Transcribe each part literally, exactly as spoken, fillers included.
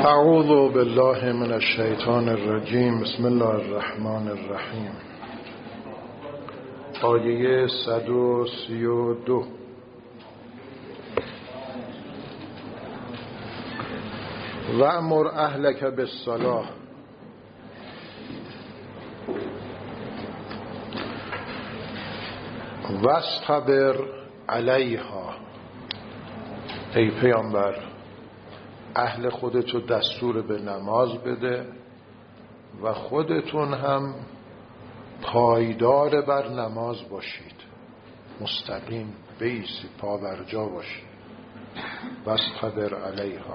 اعوذ بالله من الشیطان الرجیم. بسم الله الرحمن الرحیم. آیه صد و سی و دو. وأمر اهلک بالصلاة واصطبر علیها. ای پیامبر، اهل خودتو دستور به نماز بده و خودتون هم پایدار بر نماز باشید، مستقیم بیسید، پا بر جا باشید. واصطبر علیها.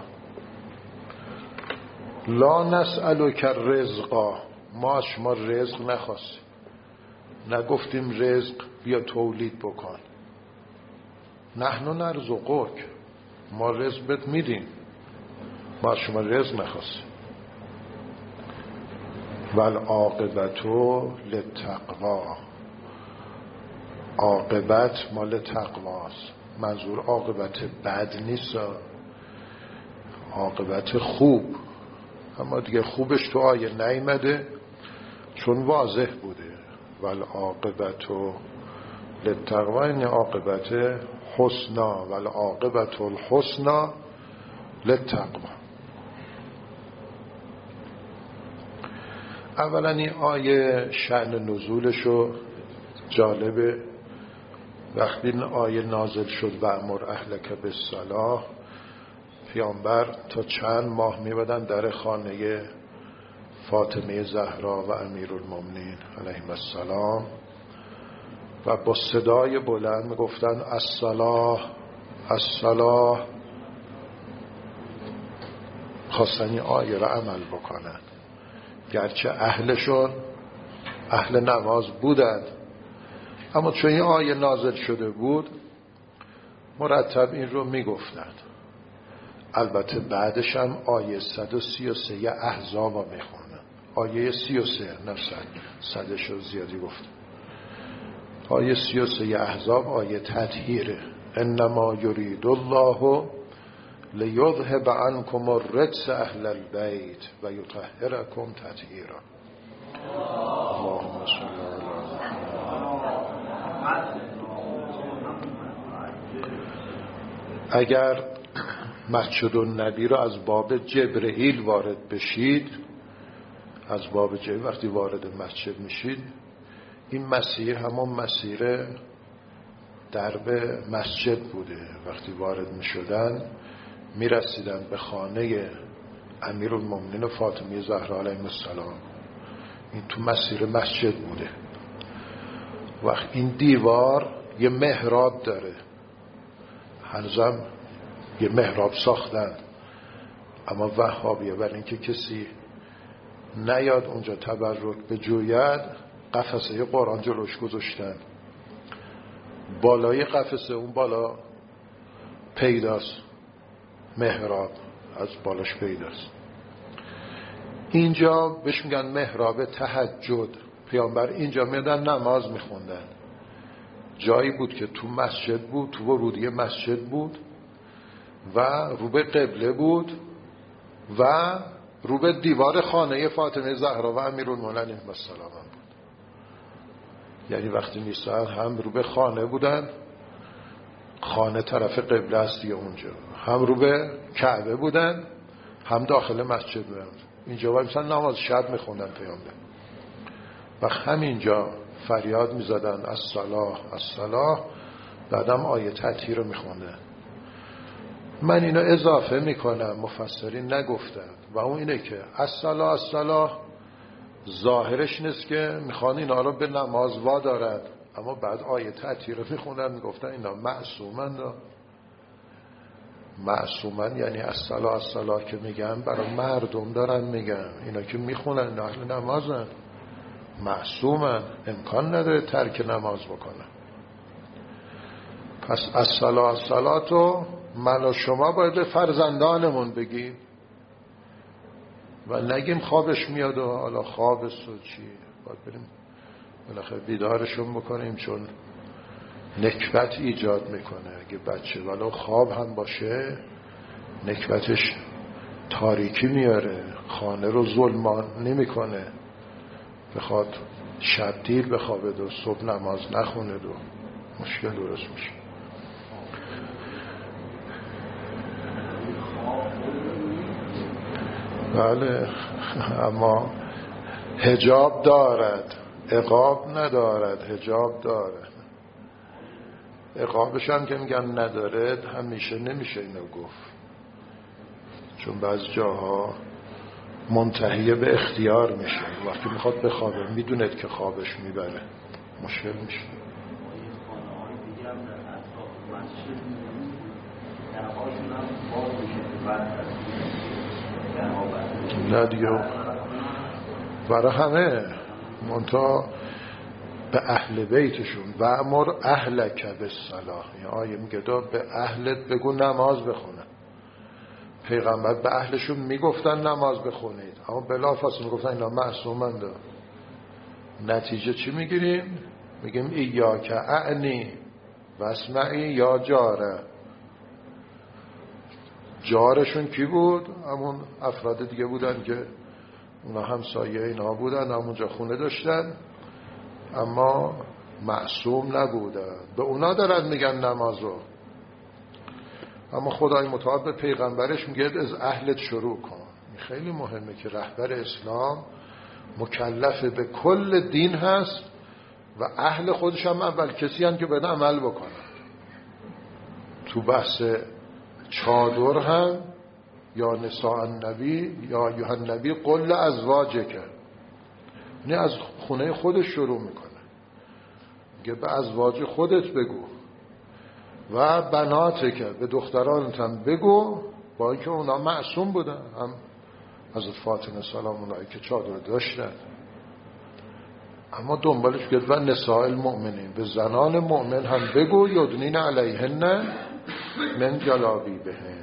لا نسألک رزقا. ما از شما رزق نخواستیم، نگفتیم رزق بیا تولید بکن. نحن نرزقک، ما رزق بهت میدیم، ما از شما رزق نخواستیم. والعاقبت للتقوا. عاقبت مال تقواست. منظور عاقبت بد نیست، عاقبت خوب. اما دیگه خوبش تو آیه نیامده چون واضح بوده. والعاقبت للتقوا یعنی عاقبت حسنا. والعاقبت الحسنا للتقوا. اولا این آیه شأن نزولشو جالبه. وقتی این آیه نازل شد وأمر اهلک بالصلاة، پیامبر تا چند ماه میبادن در خانه فاطمه زهرا و امیرالمومنین علیهم السلام و با صدای بلند میگفتن الصلاة الصلاة. خواستن این آیه را عمل بکنن، گرچه اهلشون اهل نماز بودند، اما چون این آیه نازل شده بود مرتب این رو میگفتند. البته بعدش هم آیه صد و سی و سه احزاب ها میخونن. آیه سی و سه نه صد، صدش رو زیادی گفتن. آیه سی و سه احزاب آیه تطهیره. انما یرید الله لیذهب عنکم الرجس اهل البیت و یطهرکم تطهیرا. اللهم صل علی محمد. اگر مسجد النبی رو از باب جبرئیل وارد بشید، از باب جبرئیل وقتی وارد مسجد میشید، این مسیر همون مسیر درب مسجد بوده. وقتی وارد میشدن میرسیدن به خانه امیرالمومنین و فاطمه زهرا علیهم السلام. این تو مسیر مسجد بوده. وقت این دیوار یه محراب داره، هنوزم یه محراب ساختن، اما وهابیه برای اینکه کسی نیاد اونجا تبرک بجوید قفسه قرآن جلوش گذاشتن. بالای قفسه اون بالا پیداست، محراب از بالاش پیداست. اینجا بهش میگن محراب تهجد. پیامبر اینجا میادن نماز میخوندن. جایی بود که تو مسجد بود، تو ورودی مسجد بود و رو به قبله بود و رو به دیوار خانه فاطمه زهرا و امیرالمومنین علیهم السلام بود. یعنی وقتی نیستن هم رو به خانه بودن، خانه طرف قبله است دیگه اونجا، هم رو به کعبه بودن، هم داخل مسجد بودن. اینجا وای مثلا نماز شب میخوندن پیامبر و همینجا فریاد میزدن الصلاة الصلاة. بعدم آیه تطهیر رو میخوندن. من اینو اضافه میکنم، مفسرین نگفتن، و اون اینه که الصلاة الصلاة ظاهرش نیست که میخوان اینا رو به نماز وادارن، اما بعد آیه تطهیر رو میخونن میگفتن اینا معصومن. معصومن یعنی الصلاة الصلاة که میگن برای مردم دارن میگن، اینا که میخونن اهل نمازن، معصومن، امکان نداره ترک نماز بکنن. پس الصلاة الصلاة تو من و شما باید به فرزندانمون بگیم و نگیم خوابش میاد و حالا خوابش و چی، باید بریم بالاخره بیدارشون بکنیم، چون نکبت ایجاد میکنه. اگه بچه ولو خواب هم باشه نکبتش تاریکی میاره، خانه رو ظلمان نمیکنه، بخواد شب دیر بخوابه و صبح نماز نخونه و مشکل درست میشه. بله، اما حجاب دارد، عقاب ندارد، حجاب دارد. عقابش هم که میگن نداره همیشه نمیشه اینو گفت، چون بعض جاها منتهی به اختیار میشه. وقتی میخواد بخوابه میدوند که خوابش میبره، مشکل میشه. نه دیگه برای همه منتها به اهل بیتشون و امر اهلک بالصلاح، یعنی آیه میگه به اهلت بگو نماز بخونه. پیغمبر به اهلشون میگفتن نماز بخونید، اما بلافاصله میگفتن اینا معصومند. نتیجه چی میگیریم؟ میگیم ایاک اعنی واسمعی یا جاره. جارشون کی بود؟ همون افراد دیگه بودن که اونا همسایه اینا بودن، همونجا خونه داشتن اما معصوم نبودن. به اونا دارن میگن نمازو، اما خدای متعال به پیغمبرش میگه از اهلت شروع کن. این خیلی مهمه که رهبر اسلام مکلف به کل دین هست و اهل خودش هم اول کسی هست که باید عمل بکنن. تو بحث چادر هم یا نساء النبی یا ایها النبی قل ازواجک، یعنی از خونه خودش شروع میکنه، میگه به ازواج خودت بگو و بناتک، به دخترانت هم بگو، با اینکه اونا معصوم بودن. هم حضرت فاطمه سلام الله که چادر داشتن، اما دنبالش گفت و نساء المؤمنین، به زنان مؤمن هم بگو یدنین علیهن من جلابیبهن.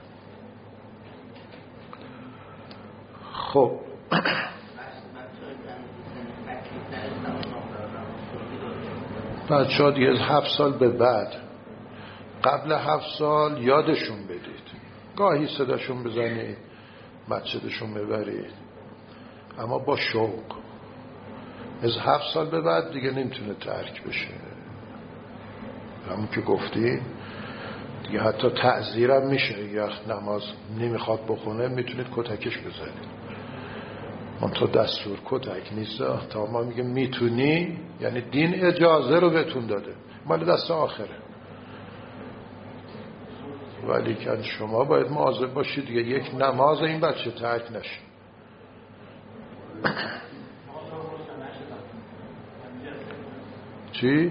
خب بچه ها دیگه از هفت سال به بعد، قبل هفت سال یادشون بدید، گاهی صداشون بزنید، مسجدشون ببرید، اما با شوق. از هفت سال به بعد دیگه نمیتونه ترک بشه. همون که گفتیم دیگه حتی تعزیرم میشه، یا نماز نمیخواد بخونه میتونید کتکش بزنید. من تو دستور کتک نیست، تا ما میگه میتونی یعنی دین اجازه رو بهتون داده، مال دست آخره. ولی که شما باید مواظب باشید دیگه یک نماز این بچه ترک نشه. چی؟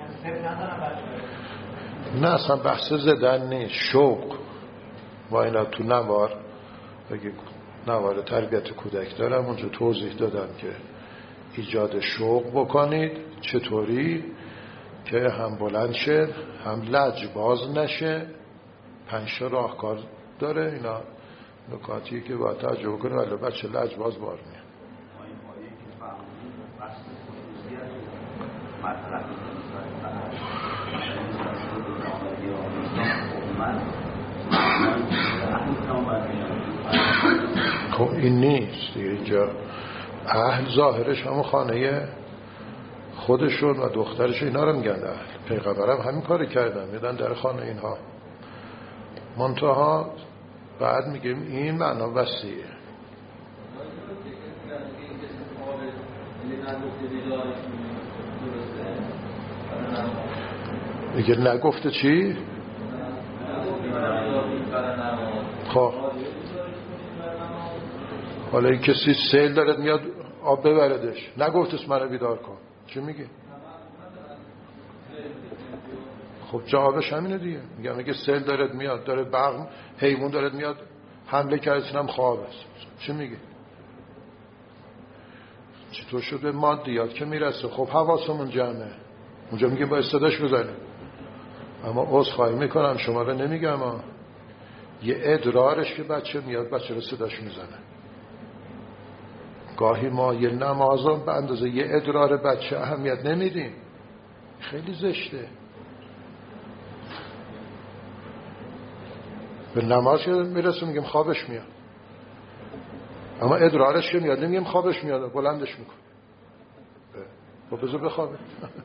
نه اصلا بحث زدن نیست، شوق. ما اینا تو نوار بگی نوار تربیت کودک دارم، اونجا توضیح دادم که ایجاد شوق بکنید. چطوری؟ که هم بلند شه، هم لج باز نشه. پنج تا راهکار داره، اینا نکاتی که باید تجربه کنه، ولی بچه لج باز بار میاد. خب این نیست دیگه. اینجا اهل ظاهرش همون خانه خودشون و دخترش اینا رو میگن اهل. پیغمبرم همین کاری کردن، میدن در خانه اینها. منتها بعد میگیم این معنا وسیعه. میگه نگفته چی؟ خب حالا این کسی سیل دارد میاد آب ببردش، نگفتست منو بیدار کن، چی میگه؟ خب جوابش همینه دیگه. میگه میگه سیل دارد میاد، داره برق حیوان دارد میاد حمله کرد، اینم خواب است، چی میگه؟ چطور شده مادیات که میرسه؟ خب حواسمون جمعه، اونجا میگه با استداش بزنیم. اما عذرخواهی میکنم شما رو نمیگم، یه ادرارش که بچه میاد بچه رو صداش میزنه. گاهی ما یه نمازم به اندازه یه ادرار بچه اهمیت نمیدیم، خیلی زشته. به نماز که میرسه میگیم خوابش میاد، اما ادرارش که میاد نمیگیم خوابش میاد، بلندش میکنه. خب بذار بخوابه.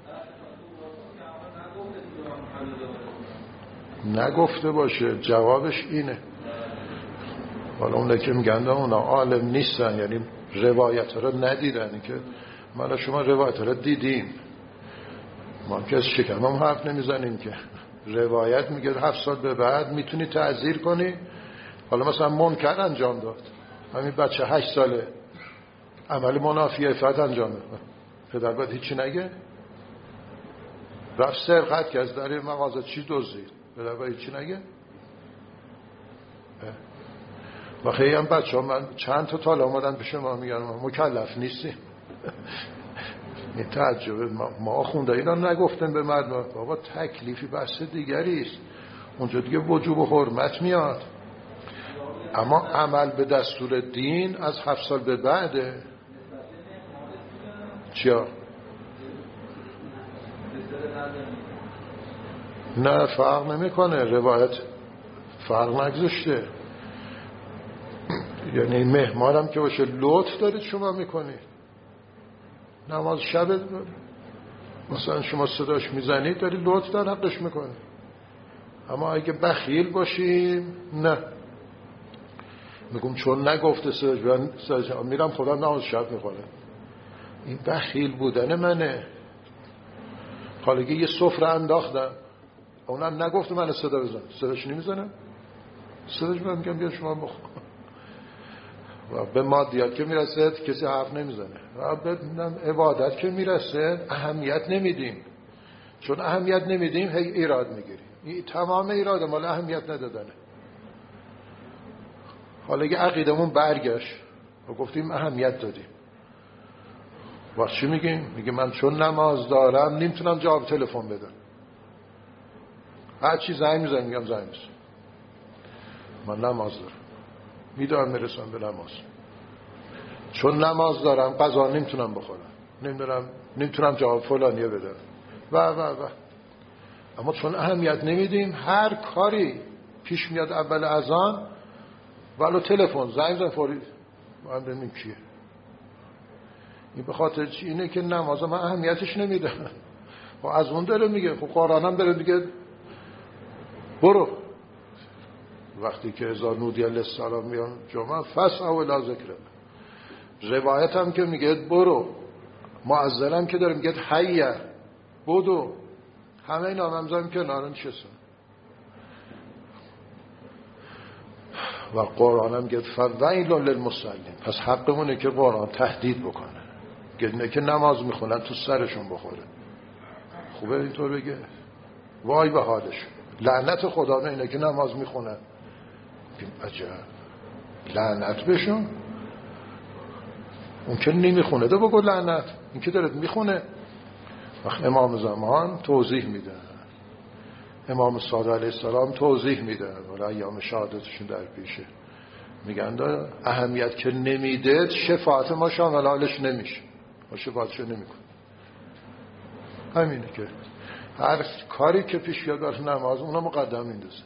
نگفته باشه، جوابش اینه. حالا اونه که میگن اونا عالم نیستن، یعنی روایت رو ندیدن، که ما شما روایت رو دیدیم، ما که از شکم هم حرف نمیزنیم که روایت میگه هفت سال به بعد میتونی تعزیر کنی. حالا مثلا منکر انجام داد، همین بچه هشت ساله عمل منافی عفت انجام داد، پدر باید هیچی نگه؟ رفت سرقت که از در مغازه چی دزدید، پدر باید هیچی نگه؟ و خیلی هم بچه ها من چند تا تال آمدن به شما میگن ما مکلف نیستیم. این تعجبه ما, ما خونده اینا نگفتن به مردم بابا تکلیفی بحث دیگری است، اونجا دیگه وجوب و حرمت میاد. اما عمل به دستور دین از هفت سال به بعده. چیا؟ نه فرق نمیکنه، روایت فرق نگذاشته. یعنی مهمانم که باشه لطف دارید شما میکنید. نماز شب مثلا شما صداش میزنید دارید لطف در حقش میکنید. اما اگه بخیل باشیم نه، میگم چون نگفته صداش بیان صداش میرم خدا نماز شب میخوره. این بخیل بودن منه. حالا که یه سفره انداختم اونم نگفته من صدا بزن، صداش نمیزنم، صداش من میگم بیا شما بخور. و به مادیات که میرسه کسی حرف نمیزنه، و به عبادت که میرسه اهمیت نمیدیم. چون اهمیت نمیدیم هی ایراد میگیریم. این تمام ایراد مال اهمیت ندادنه. حالا اگه عقیدمون برگشت و گفتیم اهمیت دادیم، وقت چی میگیم؟ میگیم من چون نماز دارم نمیتونم جواب تلفن بدم، هر چی زنگ میزنم میگم زنگ میزنم، من نماز دارم، میدارم میرسم به نماز. چون نماز دارم غذا نمیتونم بخورم، نمیدونم نمیتونم جواب فلانیه بدم و و و اما چون اهمیت نمیدیم هر کاری پیش میاد اول اذان ولو تلفن زنگ زن فوری من ببینیم کیه. این به خاطر چی؟ اینه که نماز من اهمیتش نمیدم. و از اون داره میگه خب قرآن هم داره میگه برو وقتی که اذا نودی للصلاة میان جمعه فاسعوا الی ذکر. روایت هم که میگه برو، مؤذن هم که داره میگه حی بدو، همه اینا همزمان کنار نشستن. و قرآن هم میگه فویل للمصلین. پس حقمونه که قرآن تهدید بکنه که که نماز میخونن تو سرشون بخوره. خوبه اینطور بگه؟ وای به حالش، لعنت خدا به اینه که نماز میخونن. عجب لعنت بشون. اون که نمیخونه ده بگو لعنت، این که داره میخونه. وقت امام زمان توضیح میده، امام صادق علیه السلام توضیح میده، ولی ایام شهادتشون در پیشه، میگن ده اهمیت که نمیده شفاعت ما شامل حالش نمیشه، ما شفاعتشو نمیکن. همینه که هر کاری که پیش بیاد برای نماز اونو مقدم میندازه.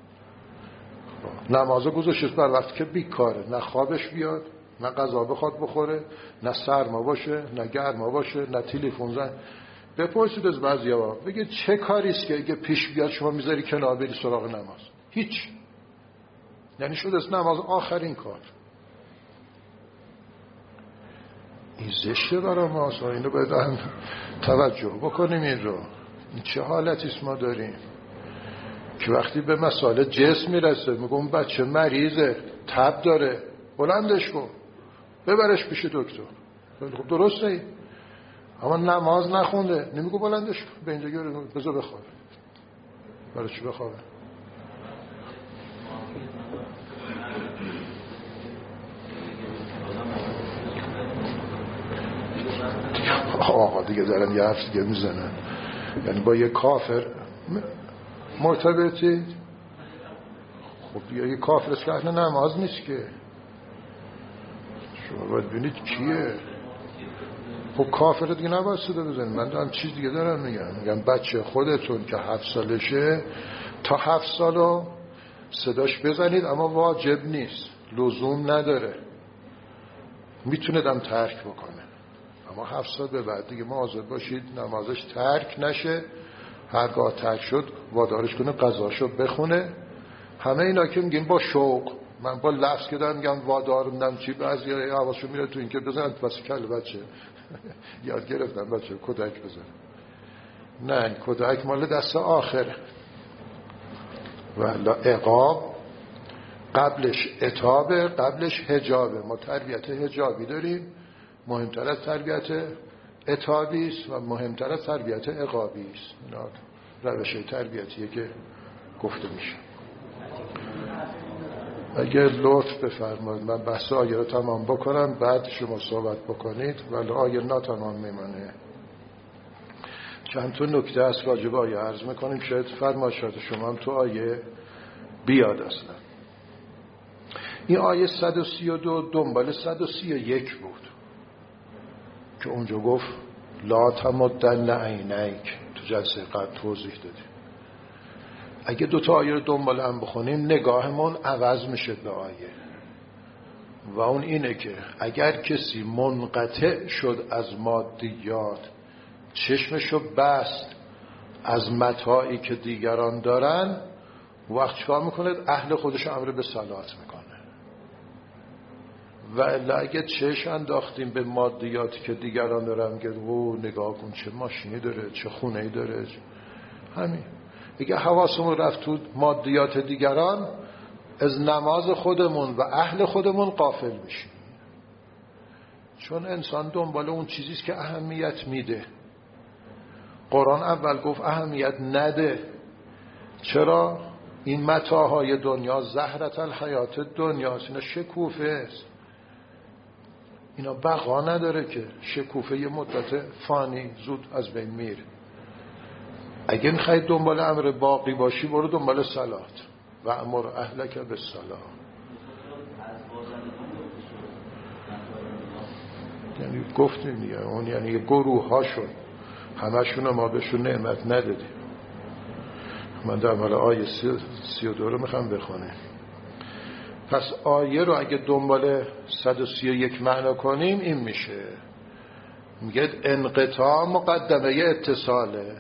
نمازه گذاشت بر وقتی که بیکاره، نه خوابش بیاد، نه غذا بخواد بخوره، نه سرما باشه، نه گرما باشه، نه تلفن زنگ. بپرسید از بعضیا بگه چه کاریست که اگه پیش بیاد شما میذاری کنار بری سراغ نماز؟ هیچ. یعنی شد از نماز آخرین کار. این زشته برای ما، اینو باید هم توجه بکنیم. این رو این چه حالتیست ما داریم که وقتی به مسائل جسم میرسه میگم بچه مریضه، تب داره، بلندش کن ببرش پیش دکتر. خب درسته ای، اما نماز نخونده نمیگو بلندش کن به اینجا گره بذار بخوابه. برای چی بخوابه؟ آقا دیگه دارن یه حرف دیگه میزنن. یعنی با یه کافر مرتبطی؟ خب دیگه یه کافر است که اهل نماز نیست که. شما باید ببینید کیه. خب کافر دیگه نباید صدا بزنید. من دارم چیز دیگه دارم میگم، میگم بچه خودتون که هفت سالشه تا هفت سالو صداش بزنید، اما واجب نیست، لزوم نداره. میتونه دم ترک بکنه، اما هفت سال به بعد دیگه مواظب باشید نمازش ترک نشه. هرگاه ترک شد وادارش کنه قضاشو بخونه. همه اینا که میگیم با شوق، من با لفظ که دارم میگم وادارم چی، بعضی حواسشون میره تو این که بزنن واسه کله بچه یاد گرفتن بچه کودک بزنن. نه، کودک مال دست آخره. والا عقاب قبلش عتابه، قبلش حجابه. ما تربیت حجابی داریم، مهمتر از تربیت عتابی است و مهمتر از تربیت عقابی است. اینا روش تربیتیه که گفته میشه. اگر لطف بفرمایید من بحث آیه رو تمام بکنم، بعد شما صحبت بکنید، ولی آیه ناتمام میمانه. چند تا نکته از راجع به آیه عرض میکنیم، شاید فرمایشات شما هم تو آیه بیاد. اصلا این آیه صد و سی و دو دنبال صد و سی و یک بود که اونجا گفت لا تمدن عینیک، تو جلسه قبل توضیح دادیم. اگه دوتا آیه رو دنبال هم بخونیم نگاهمون عوض میشه به آیه، و اون اینه که اگر کسی منقطع شد از مادیات، چشمشو بست از متاعی که دیگران دارن، وقت چکار میکنه؟ اهل خودش امر به صلات میکنه. و الا اگه چشم انداختیم به مادیاتی که دیگران دارن، که او نگاه کن چه ماشینی داره، چه خونه‌ای داره، همین. اگه حواسمون رفت تو مادیات دیگران، از نماز خودمون و اهل خودمون غافل میشیم. چون انسان دنبال اون چیزیست که اهمیت میده. قرآن اول گفت اهمیت نده. چرا؟ این متاعهای دنیا زهرة الحیات دنیاست، اینا شکوفه است، اینا بقا نداره که. شکوفه یه مدت فانی زود از بین میره. اگه میخوای دنبال امر باقی باشی، برو دنبال صلات و امر اهلک بالصلاة. یعنی گفتیم دیگه، اون یعنی گروه هاشون همشون ما بهشون نعمت ندادیم. من در مال آیه سی و دو رو میخوام بخونم. پس آیه رو اگه دنبال صد و سی و یک معنا کنیم این میشه، میگه انقطاع مقدمه اتصاله.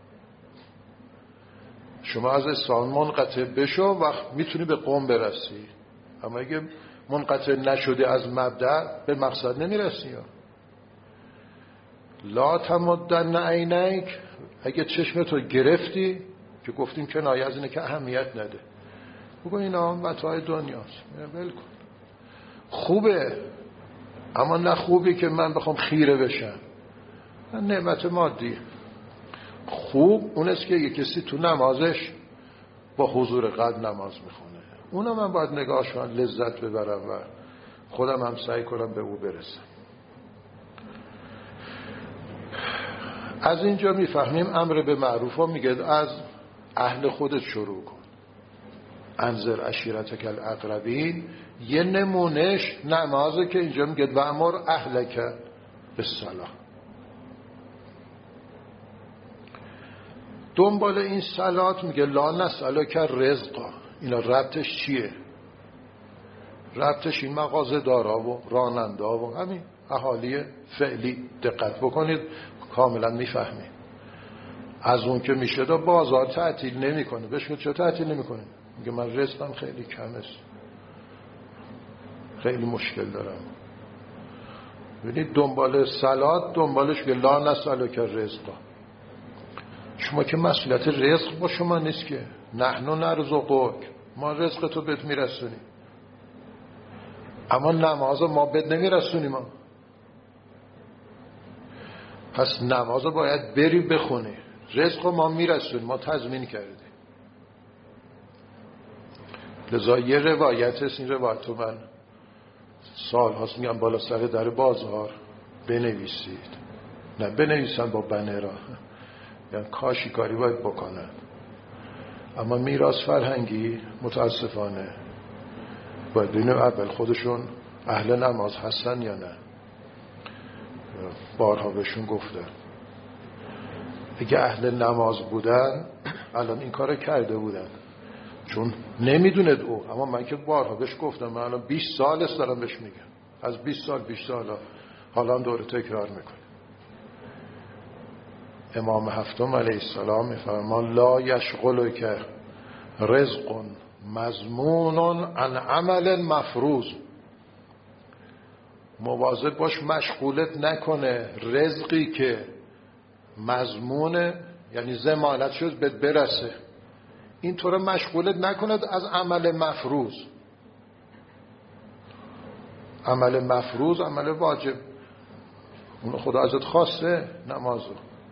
شما از اتصال منقطع بشو وقت میتونی به قوم برسی، اما اگه منقطع نشده از مبدأ به مقصد نمیرسی. لا تمدن عینیک، اگه چشمتو گرفتی، که گفتیم کنایه از اینه که اهمیت نده، بگو اینا متاع دنیاست، ول کن. خوبه، اما نه خوبی که من بخوام خیره بشم. من نعمت مادی خوب اون است که یک کسی تو نمازش با حضور قلب نماز میخونه، اونم من باید نگاهش کنم، لذت ببرم و خودم هم سعی کنم به او برسم. از اینجا میفهمیم امر به معروف ها میگه از اهل خودت شروع کن. انذر عشیرتک الاقربین یه نمونش نمازه که اینجا میگه و امر اهلک بالصلاة. دنبال این صلات میگه لا نسألک رزقا. اینا ربطش چیه؟ ربطش این مغازه دارا و رانندا و همین اهالی فعلی. دقت بکنید کاملا میفهمید. از اون که میشه دا بازار تعطیل نمی کنه. بهش که چه تعطیل نمی کنه؟ میگه من رزقم خیلی کم است، خیلی مشکل دارم. ببینید دنبال صلات دنبالش که لا نسألک رزقا. شما که مسئولیت رزق با شما نیست که، نحن نرزقک، ما رزق تو بهت میرسونیم، اما نماز ما بهت نمیرسونیم ما. پس نماز باید بری بخونی، رزق ما میرسونیم، ما تضمین کردیم. لذا یه روایت است، این روایت رو من سال هاست میگم بالا سر در بازار بنویسید. نه بنویسن با بنرها، یعنی کاشی کاری باید بکنن. اما میراث فرهنگی متاسفانه باید ببینیم اول خودشون اهل نماز هستن یا نه. بارها بهشون گفتن اگه اهل نماز بودن الان این کار کرده بودن، چون نمیدوند او. اما من که بارها بهش گفتم، من الان بیست سال است دارم بهش میگم، از بیست سال بیشتر حالا حالا دوره تکرار میکنه. امام هفتم علیه السلام میفرمان لا یشغلک رزق مضمون عن عمل مفروض. مواظب باش مشغولت نکنه رزقی که مضمونه، یعنی ضمانت شد بهت برسه، اینطور مشغولت نکند از عمل مفروض. عمل مفروض عمل واجب، اون خدا ازت خواسته، نمازو.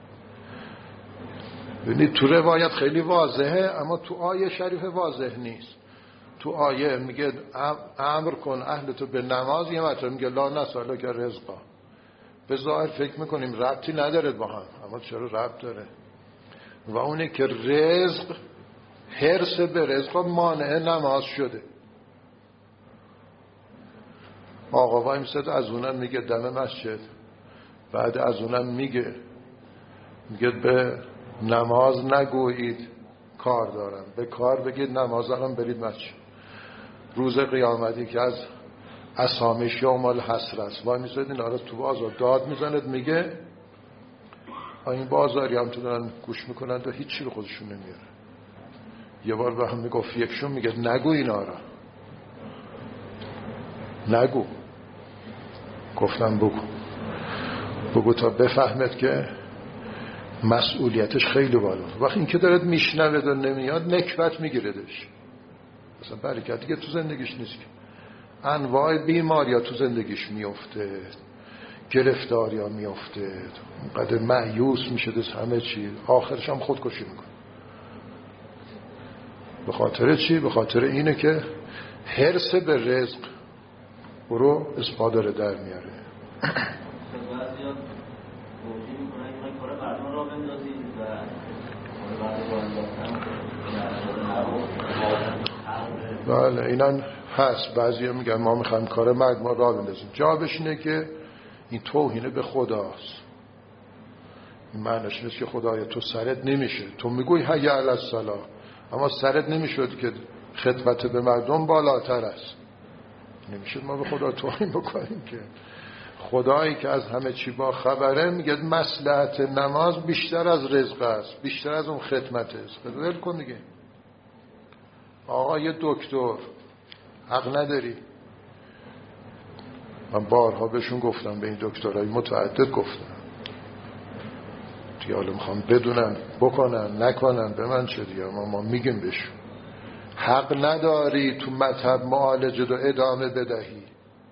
ببینید تو روایت خیلی واضحه اما تو آیه شریف واضح نیست. تو آیه میگه امر کن اهلتو به نماز، یه مطلب میگه لا نسألک رزقا. به ظاهر فکر میکنیم ربطی نداره با هم، اما چرا ربط داره؟ و اونه که رزق، حرص به رزق مانع نماز شده. آقا وای میسد از اونم میگه دم مسجد، بعد از اونم میگه میگه به نماز نگویید کار دارم، به کار بگید نماز دارم برید مسجد. روز قیامتی که از اسامی یوم الحسر است وای میسد این آره تو بازار داد میزند میگه این بازاری هم تو دارن گوش میکنند و هیچی به خودشون نمیاره. یه بار به هم میگفت یکشون میگه نگو اینا را، نگو. گفتم بگو بگو تا بفهمد که مسئولیتش خیلی بالا. وقتی این که دارد میشنوه و نمیاد نکبت میگیردش، مثلا برکت دیگه تو زندگیش نیست که. انواع بیماری ها تو زندگیش میفته، گرفتاری ها میفته، قدر مایوس میشه دست همه چی، آخرش هم خودکشی میکنه. به خاطر چی؟ به خاطر اینه که حرص به رزق برو اسپادره در میاره. بله اینا هست. بعضی ها میگن ما میخوایم کار مرد ما راه بندازیم. جوابش اینه که این توهینه به خداست. این معنیش نیست که خدایا تو سرت نمیشه، تو میگوی حی علی الصلاة اما سرت نمیشد که خدمت به مردم بالاتر است. نمیشه ما به خدا توهین بکنیم که. خدایی که از همه چی با خبره میگه مصلحت نماز بیشتر از رزق است، بیشتر از اون خدمت است. ول کن دیگه. آقا یه دکتر حق نداری. من بارها بهشون گفتم، به این دکترهای متعدد گفتم دیگه، حالا میخوام بدونن بکنن نکنن به من چه دیگه، ما, ما میگیم بهشون حق نداری تو مذهب معالجه رو ادامه بدهی،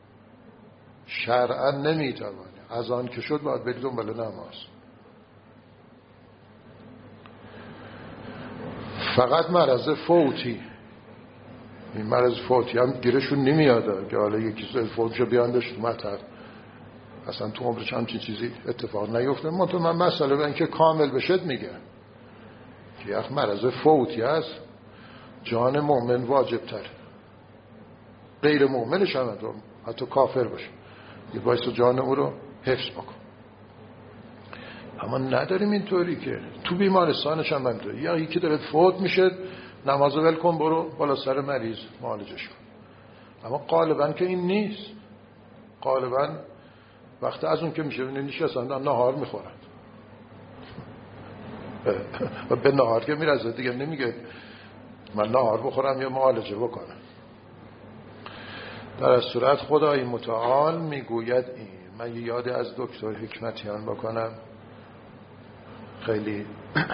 شرعا نمیتوانی. از آن که شد باید برید دنبال نماز. فقط مرض فوتی، این مرض فوتی هم گیرشون نمیاده که حالا یکی فوتشو بیاندش تو مطهر، اصلا تو عمرش همچین چیزی اتفاق نیفته. من تو من مسئله به اینکه کامل بشد میگه که یک مرض فوتی هست، جان مؤمن واجب تر، غیر مؤمنش هم حتی کافر باشه یه باعث جان او رو حفظ بکن. اما نداریم اینطوری که تو بیمارستانش هم همینطوری، یا یکی داره فوت میشه نماز ول کن برو بالا سر مریض معالجش کن. اما غالبا که این نیست. غالبا وقتی از اون که میشه نشستن نهار میخورند و به نهار که میرزه دیگه نمیگه من نهار بخورم یا معالجه بکنم. در از صورت خدای متعال میگوید این. من یه یاد از دکتر حکمتیان بکنم، خیلی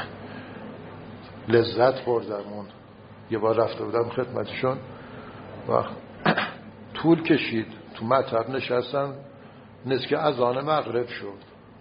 لذت بردم. اون یه بار رفته بودم خدمتشون و طول کشید تو مطب نشستم، نزدیک اذان مغرب شد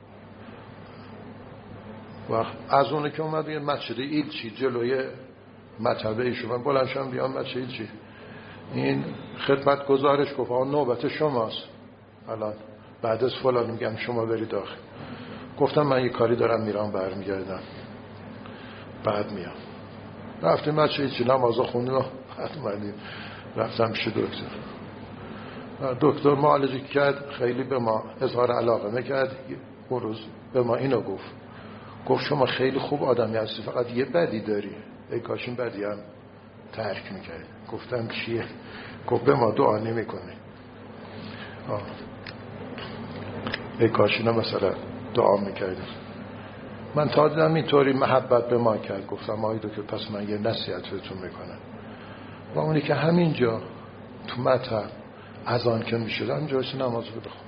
و از اونه که اومد یه مسجد ایلچی جلوی مطبه ایشون، من بلند شدم بیام مسجد ایلچی، این خدمت گزارش گفت آن نوبت شماست الان بعد از فلان، میگم شما برید داخل. گفتم من یه کاری دارم میرم برمیگردم بعد میام. رفتیم مسجد ایلچی نماز خوندیم و بعد اومدیم رفتم پیش دکتر. دکتر معالجه کرد، خیلی به ما اظهار علاقه نکرد. اون روز به ما اینو گفت گفت شما خیلی خوب آدمی هستی فقط یه بدی داری، ای کاش این بدی هم ترک میکرد. گفتم چیه؟ گفت به ما دعا نمی کنی. ای کاش اینا مثلا دعا میکردیم. من تا دیدم اینطوری محبت به ما کرد، گفتم آیدو که پس من یه نصیحت بهتون میکنم. و اونی که همینجا تو مطلب از آن که میشد همینجا بسی نماز رو بخون.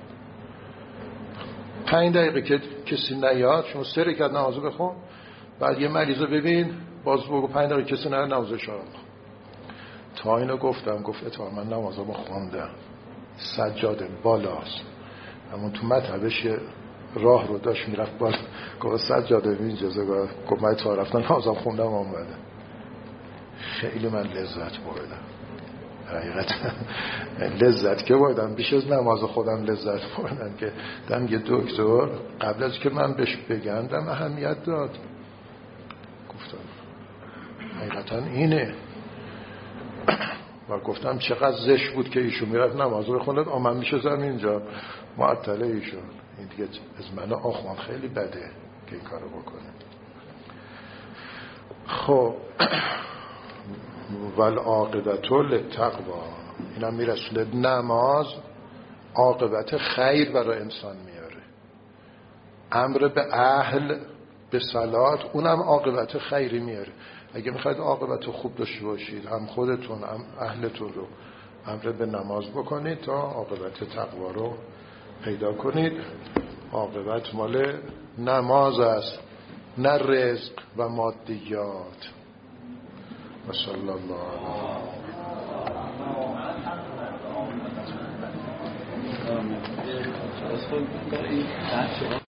پنج دقیقه که کسی نیاد شما سه رکعت نماز رو بخون، بعد یه مریض رو ببین باز بگو پنج دقیقه کسی نیاد نماز شما بخون. تا اینو گفتم گفت اتفاقا من نمازمو خوندم، سجاده بالاست، همون تو مطلبش راه رو داشت میرفت بالا، گفت سجاده این اجازه گفت من تا رفتن نمازم خوندم آمده. خیلی من لذت بردم حقیقتا، لذت که بردم بیش از نماز خودم لذت بردم که دم یه دکتر قبل از که من بهش بگم دم اهمیت داد، گفتم حقیقتا اینه و گفتم چقدر زشت بود که ایشون میرفت نماز رو خوند آمن میشه زم اینجا معطله ایشون. این دیگه از من آخوان خیلی بده که این کارو بکنه. خب والعاقبت للتقوا، اینا میرسونه نماز عاقبت خیر برای انسان میاره. امر به اهل به صلات اونم عاقبت خیری میاره. اگه میخواید عاقبت خوب داشته باشید هم خودتون هم اهلتون رو امر به نماز بکنید تا عاقبت تقوا رو پیدا کنید. عاقبت مال نماز است نه رزق و مادیات. و صلی الله علیه